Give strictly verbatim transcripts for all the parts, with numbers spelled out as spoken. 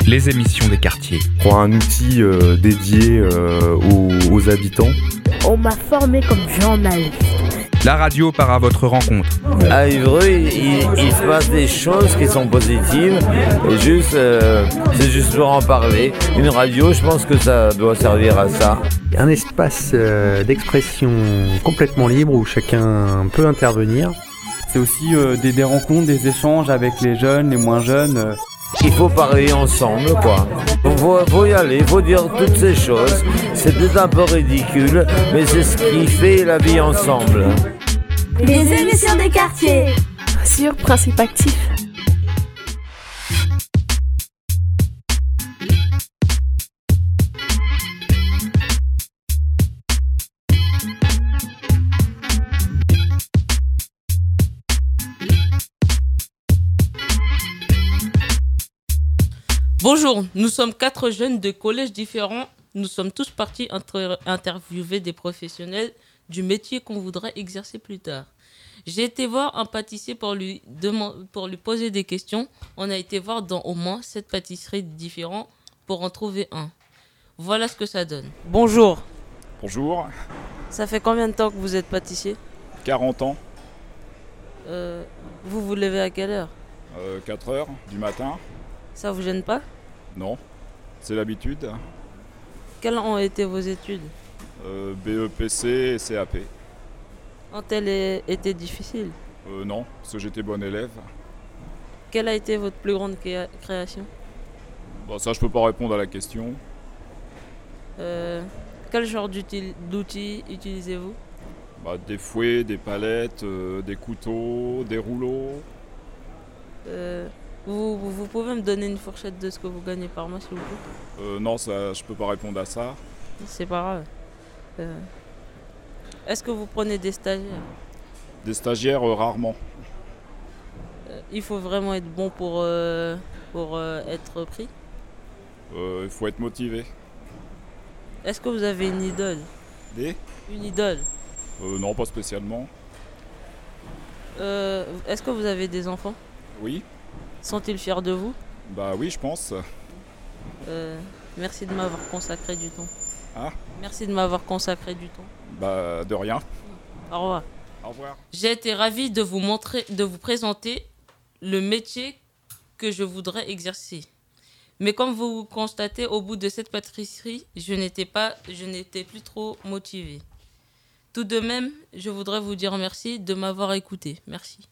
les émissions des quartiers. Pour un outil euh, dédié euh, aux, aux habitants. On m'a formé comme journaliste. La radio part à votre rencontre. À Évreux, il, il se passe des choses qui sont positives. Et juste, euh, c'est juste pour en parler. Une radio, je pense que ça doit servir à ça. Un espace euh, d'expression complètement libre où chacun peut intervenir. C'est aussi euh, des, des rencontres, des échanges avec les jeunes, les moins jeunes. Euh. Il faut parler ensemble, quoi. Il faut, faut y aller, il faut dire toutes ces choses. C'est peut-être un peu ridicule, mais c'est ce qui fait la vie ensemble. Les émissions des quartiers sur Principe Actif. Bonjour, nous sommes quatre jeunes de collèges différents. Nous sommes tous partis inter- interviewer des professionnels du métier qu'on voudrait exercer plus tard. J'ai été voir un pâtissier pour lui, demand- pour lui poser des questions. On a été voir dans au moins sept pâtisseries différentes pour en trouver un. Voilà ce que ça donne. Bonjour. Bonjour. Ça fait combien de temps que vous êtes pâtissier ? quarante ans. Euh, vous vous levez à quelle heure ? euh, quatre heures du matin. Ça vous gêne pas ? Non, c'est l'habitude. Quelles ont été vos études ? euh, B E P C et C A P. Ont-elles été difficiles ? euh, Non, parce que j'étais bon élève. Quelle a été votre plus grande créa- création ? Bon, ça, je peux pas répondre à la question. euh, Quel genre d'outil- d'outils utilisez-vous ? Bah, des fouets, des palettes, euh, des couteaux, des rouleaux. euh, vous, vous, vous pouvez me donner une fourchette de ce que vous gagnez par mois, s'il vous plaît ? Euh, non, ça, je peux pas répondre à ça. C'est pas grave. Euh, Est-ce que vous prenez des stagiaires ? Des stagiaires, euh, rarement. euh, Il faut vraiment être bon pour, euh, pour euh, être pris. Euh, Il faut être motivé. Est-ce que vous avez une idole ? Des Une idole ? euh, Non, pas spécialement. euh, Est-ce que vous avez des enfants ? Oui. Sont-ils fiers de vous ? Bah oui, je pense. euh, Merci de m'avoir consacré du temps. Ah. Merci de m'avoir consacré du temps. Bah de rien. Au revoir. Au revoir. J'ai été ravie de vous montrer, de vous présenter le métier que je voudrais exercer. Mais comme vous constatez, au bout de cette pâtisserie, je n'étais pas, je n'étais plus trop motivée. Tout de même, je voudrais vous dire merci de m'avoir écouté. Merci.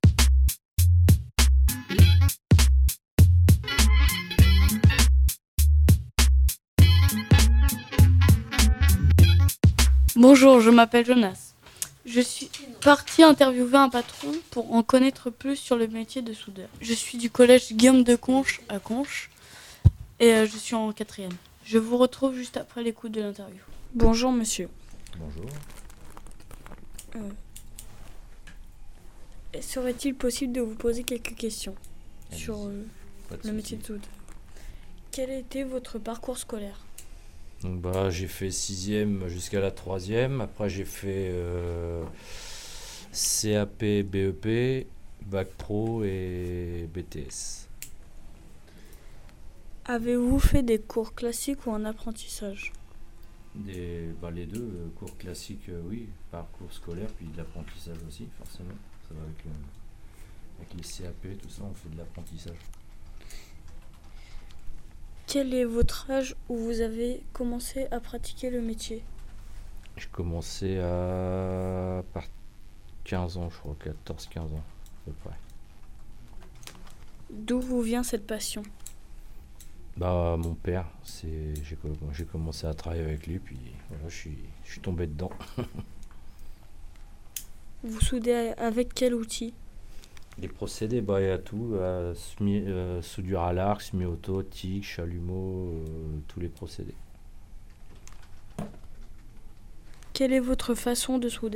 Bonjour, je m'appelle Jonas. Je suis partie interviewer un patron pour en connaître plus sur le métier de soudeur. Je suis du collège Guillaume de Conches à Conches et euh, je suis en quatrième. Je vous retrouve juste après l'écoute de l'interview. Bonjour monsieur. Bonjour. Euh, serait-il possible de vous poser quelques questions Allez-y. sur euh, le souci. métier de soudeur ? Quel était votre parcours scolaire ? Donc bah, j'ai fait sixième jusqu'à la troisième. Après, j'ai fait euh, C A P, B E P, Bac Pro et B T S. Avez-vous fait des cours classiques ou en apprentissage ? Des, bah, les deux, euh, cours classiques, euh, oui, parcours scolaire, puis de l'apprentissage aussi, forcément. Ça va avec, le, avec les C A P, tout ça, on fait de l'apprentissage. Quel est votre âge où vous avez commencé à pratiquer le métier ? J'ai commencé à par quinze ans, je crois, quatorze quinze ans à peu près. D'où vous vient cette passion ? Bah, mon père, c'est, j'ai, j'ai commencé à travailler avec lui, puis voilà, je suis, je suis tombé dedans. Vous soudez avec quel outil ? Les procédés, bah, il y a tout, euh, semi, euh, soudure à l'arc, semi-auto, tic, chalumeau, euh, tous les procédés. Quelle est votre façon de souder ?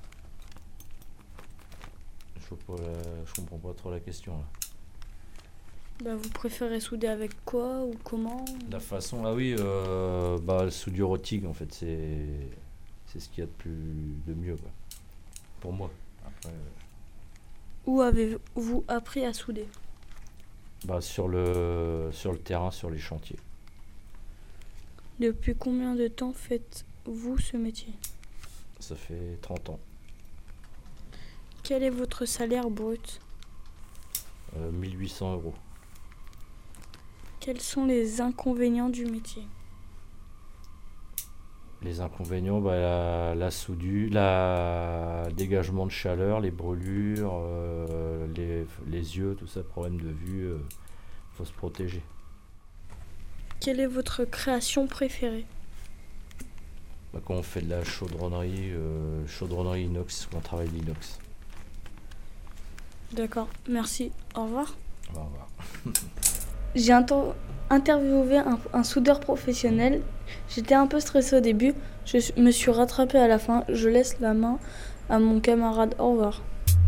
Je vois pas la, je comprends pas trop la question là. Bah, vous préférez souder avec quoi ou comment ? La façon, ah oui, euh, bah, le soudure au tig en fait, c'est, c'est ce qu'il y a de plus, de mieux quoi. Pour moi. Après, euh, Où avez-vous appris à souder ? bah, sur, le, sur le terrain, sur les chantiers. Depuis combien de temps faites-vous ce métier ? Ça fait trente ans. Quel est votre salaire brut ? Euh, mille huit cents euros. Quels sont les inconvénients du métier ? Les inconvénients, bah, la, la soudure, le dégagement de chaleur, les brûlures, euh, les, les yeux, tout ça, problème de vue, il euh, faut se protéger. Quelle est votre création préférée ? Bah, quand on fait de la chaudronnerie, euh, chaudronnerie inox, quand on travaille l'inox. D'accord, merci. Au revoir. Au revoir. J'ai inter- interviewé un, un soudeur professionnel. J'étais un peu stressée au début. Je suis- me suis rattrapée à la fin. Je laisse la main à mon camarade. Au revoir.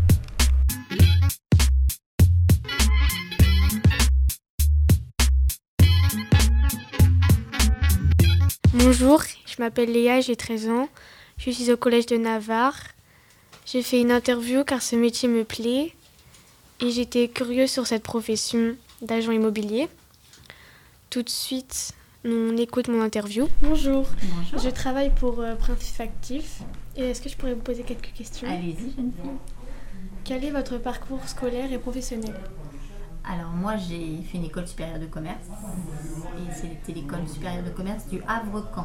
Bonjour, je m'appelle Léa, j'ai treize ans. Je suis au collège de Navarre. J'ai fait une interview car ce métier me plaît et j'étais curieuse sur cette profession d'agent immobilier. Tout de suite, on écoute mon interview. Bonjour. Bonjour. Je travaille pour euh, Principe Actif. Et est-ce que je pourrais vous poser quelques questions ? Allez-y, jeune fille. Quel est votre parcours scolaire et professionnel ? Alors moi, j'ai fait une école supérieure de commerce. Et c'était l'école supérieure de commerce du Havre-Caen.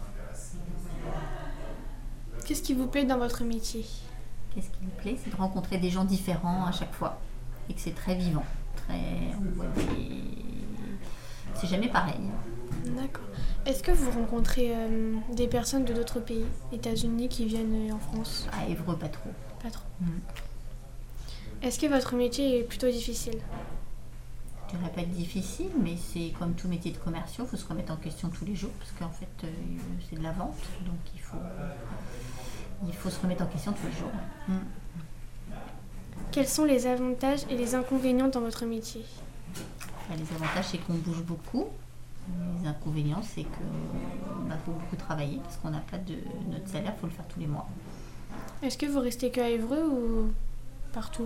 Qu'est-ce qui vous plaît dans votre métier ? Qu'est-ce qui me plaît ? C'est de rencontrer des gens différents à chaque fois. Et que c'est très vivant. Très... On voit des... C'est jamais pareil. D'accord. Est-ce que vous rencontrez euh, des personnes de d'autres pays, États-Unis, qui viennent en France ? À Évreux, pas trop. Pas trop. Mm. Est-ce que votre métier est plutôt difficile ? Je dirais pas difficile, mais c'est comme tout métier de commerciaux, il faut se remettre en question tous les jours, parce qu'en fait, euh, c'est de la vente, donc il faut, il faut se remettre en question tous les jours. Mm. Quels sont les avantages et les inconvénients dans votre métier ? Les avantages, c'est qu'on bouge beaucoup. Les inconvénients, c'est qu'il bah, faut beaucoup travailler, parce qu'on n'a pas de... Notre salaire, il faut le faire tous les mois. Est-ce que vous restez qu'à Évreux ou partout ?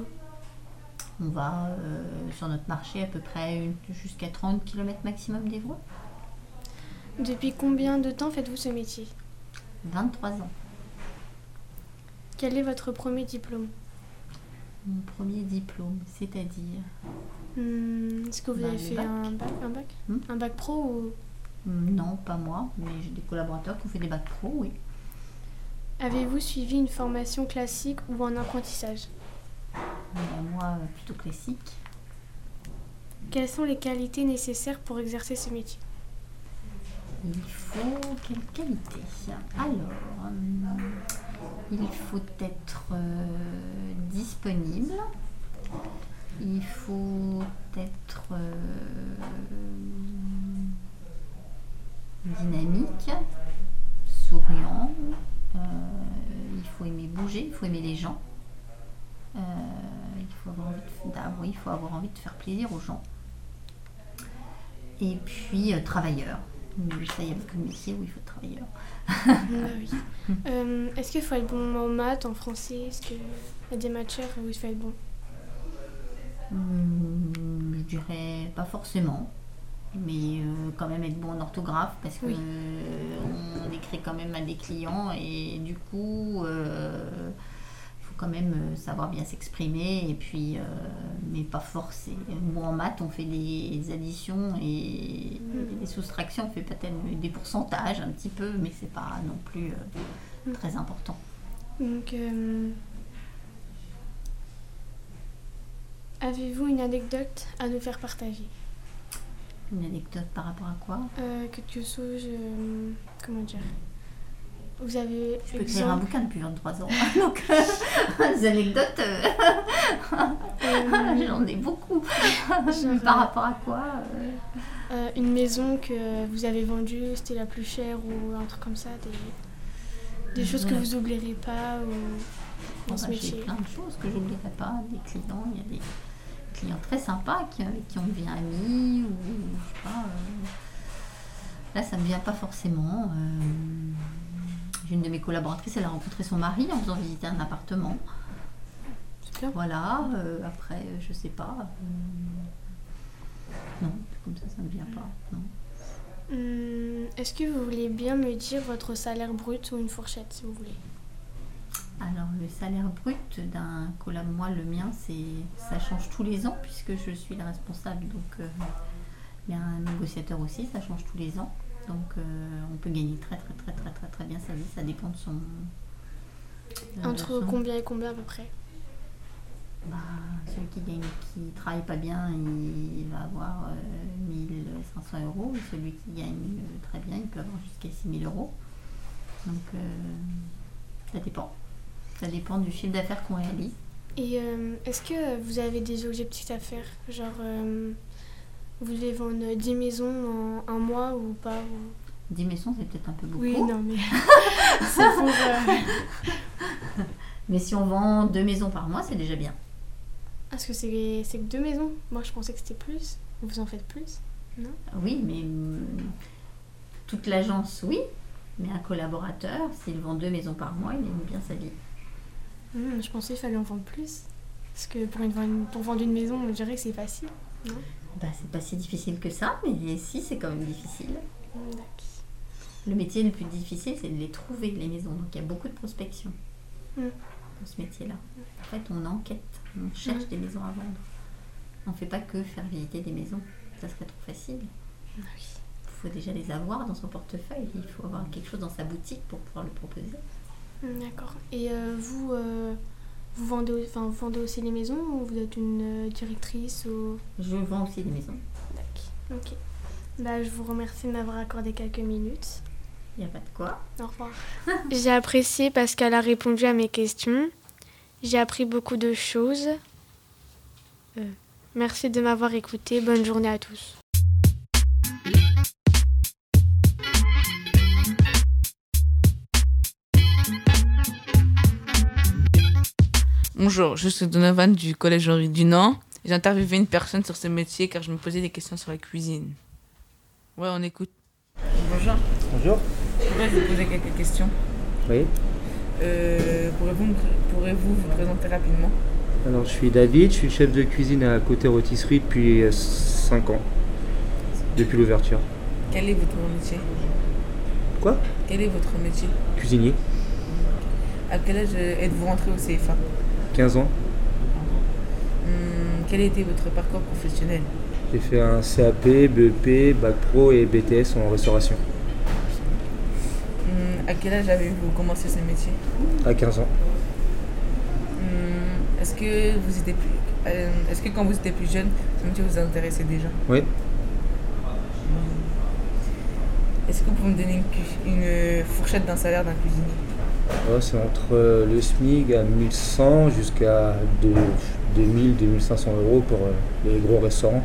On va euh, sur notre marché à peu près une, jusqu'à trente kilomètres maximum d'Évreux. Depuis combien de temps faites-vous ce métier ? vingt-trois ans. Quel est votre premier diplôme ? Mon premier diplôme, c'est-à-dire hum, Est-ce que vous bah, avez fait bac. un bac, un bac, hum un bac pro ou... Non, pas moi, mais j'ai des collaborateurs qui ont fait des bacs pro, oui. Avez-vous suivi une formation classique ou un apprentissage ? Mais moi, plutôt classique. Quelles sont les qualités nécessaires pour exercer ce métier ? Il faut quelle qualité ? Alors, euh, il faut être euh, disponible. Il faut être euh, dynamique, souriant. Euh, il faut aimer bouger, il faut aimer les gens. Euh, il faut avoir envie de, ah, oui, il faut avoir envie de faire plaisir aux gens. Et puis euh, travailleur. Ça, il y a beaucoup de métiers où il faut être travailleur. Ah oui. euh, est-ce qu'il faut être bon en maths, en français ? Est-ce qu'il y a des matières où il faut être bon ? hum, Je dirais pas forcément. Mais euh, quand même être bon en orthographe parce que oui. euh, on écrit quand même à des clients et du coup euh, quand même savoir bien s'exprimer et puis euh, mais pas forcer. Bon, en maths on fait des additions et des soustractions, on fait peut-être des pourcentages un petit peu, mais c'est pas non plus euh, très important. Donc euh, avez-vous une anecdote à nous faire partager ? Une anecdote par rapport à quoi ? euh, Quelque chose, euh, comment dire ? Vous avez Je peux écrire un bouquin depuis vingt-trois ans, donc des anecdotes, euh, j'en ai beaucoup. Genre, par rapport à quoi euh... Euh, Une maison que vous avez vendue, c'était la plus chère ou un truc comme ça, des, des choses que vous n'oublierez pas ou dans ce bah, métier. J'ai plein de choses que j'oublierai pas, des clients, il y a des clients très sympas qui, avec qui on devient amis ou je sais pas. Euh... Là, ça me vient pas forcément. Euh... J'ai une de mes collaboratrices, elle a rencontré son mari en faisant visiter un appartement. Super. Voilà. Euh, après, je sais pas. Euh... comme ça, ça ne me vient pas. Non. Hum, est-ce que vous voulez bien me dire votre salaire brut ou une fourchette, si vous voulez? Alors, le salaire brut d'un collab, moi, le mien, c'est, ça change tous les ans puisque je suis la responsable. Donc, euh, il y a un négociateur aussi, ça change tous les ans. Donc, euh, on peut gagner très, très, très, très, très, très bien sa vie. Ça dépend de son... De Entre son... combien et combien à peu près? Bah, celui qui gagne, qui travaille pas bien, il va avoir euh, mille cinq cents euros. Et celui qui gagne euh, très bien, il peut avoir jusqu'à six mille euros. Donc, euh, ça dépend. Ça dépend du chiffre d'affaires qu'on réalise. Et euh, est-ce que vous avez des objectifs à faire? Genre, euh, vous devez vendre dix maisons en un mois ou pas ou... dix maisons, c'est peut-être un peu beaucoup. Oui, non, mais c'est pour... Euh... Mais si on vend deux maisons par mois, c'est déjà bien. Parce que c'est, c'est que deux maisons. Moi, je pensais que c'était plus. Vous en faites plus, non? Oui, mais hum, toute l'agence, oui. Mais un collaborateur, s'il vend deux maisons par mois, il gagne bien sa vie. Hum, je pensais qu'il fallait en vendre plus. Parce que pour, une, pour vendre une maison, je dirais que c'est facile, non? Bah, c'est pas si difficile que ça, mais si, c'est quand même difficile. Hum, d'accord. Le métier le plus difficile, c'est de les trouver, les maisons. Donc, il y a beaucoup de prospection hum. dans ce métier-là. En fait, on enquête, on cherche hum. des maisons à vendre. On ne fait pas que faire visiter des maisons. Ça serait trop facile. Oui. Il faut déjà les avoir dans son portefeuille. Il faut avoir quelque chose dans sa boutique pour pouvoir le proposer. D'accord. Et euh, vous, euh, vous, vendez, enfin, vous vendez aussi les maisons ou vous êtes une euh, directrice ou... Je vends aussi les maisons. D'accord. Ok. Bah, je vous remercie de m'avoir accordé quelques minutes. Il n'y a pas de quoi. Au revoir. J'ai apprécié parce qu'elle a répondu à mes questions. J'ai appris beaucoup de choses. Euh, merci de m'avoir écouté. Bonne journée à tous. Bonjour, je suis Donovan du Collège Henri Dunant. J'ai interviewé une personne sur ce métier car je me posais des questions sur la cuisine. Ouais, on écoute. Bonjour. Bonjour. Je voudrais vous poser quelques questions. Oui. Euh, pourrez-vous, pourrez-vous vous présenter rapidement? Alors, je suis David, je suis chef de cuisine à Côté Rôtisserie depuis cinq ans, depuis l'ouverture. Quel est votre métier? Quoi? Quel est votre métier? Cuisinier. À quel âge êtes-vous rentré au C F A? quinze ans. Hum, quel a été votre parcours professionnel? J'ai fait un C A P, B E P, Bac Pro et B T S en restauration. Hum, à quel âge avez-vous commencé ce métier? À quinze ans. Hum, est-ce que vous étiez plus, euh, est-ce que quand vous étiez plus jeune, ce métier vous intéressait déjà? Oui. Est-ce que vous pouvez me donner une, une fourchette d'un salaire d'un cuisinier? Ouais, c'est entre le S M I G à mille cent jusqu'à deux mille à deux mille cinq cents euros pour les gros restaurants.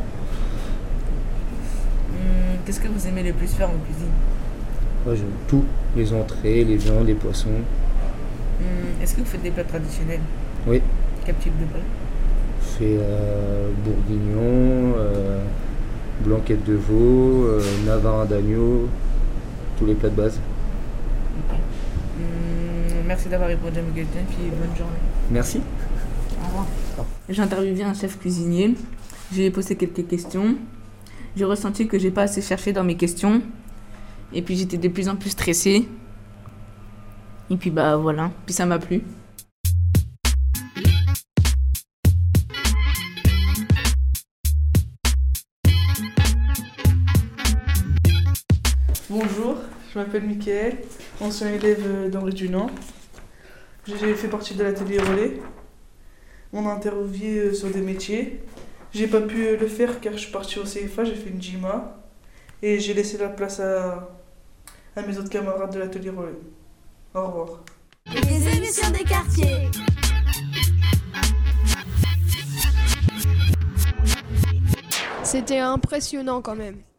Hum, qu'est-ce que vous aimez le plus faire en cuisine? Ouais, j'aime tout, les entrées, les viandes, les poissons. Hum, est-ce que vous faites des plats traditionnels? Oui. Quel type de plat? Je fais euh, bourguignon, euh, blanquette de veau, euh, navarin d'agneau, tous les plats de base. Okay. Hum, merci d'avoir répondu à mes questions et bonne journée. Merci. Au revoir. J'ai interviewé un chef cuisinier. Je lui ai posé quelques questions. J'ai ressenti que j'ai pas assez cherché dans mes questions. Et puis j'étais de plus en plus stressée. Et puis bah voilà. Puis ça m'a plu. Bonjour, je m'appelle Mickaël, ancien élève d'Henri Dunant. J'ai fait partie de l'atelier relais. On a interviewé sur des métiers. J'ai pas pu le faire car je suis partie au C F A, j'ai fait une J M A et j'ai laissé la place à, à mes autres camarades de l'atelier relais. Au revoir. Les émissions des quartiers. C'était impressionnant quand même.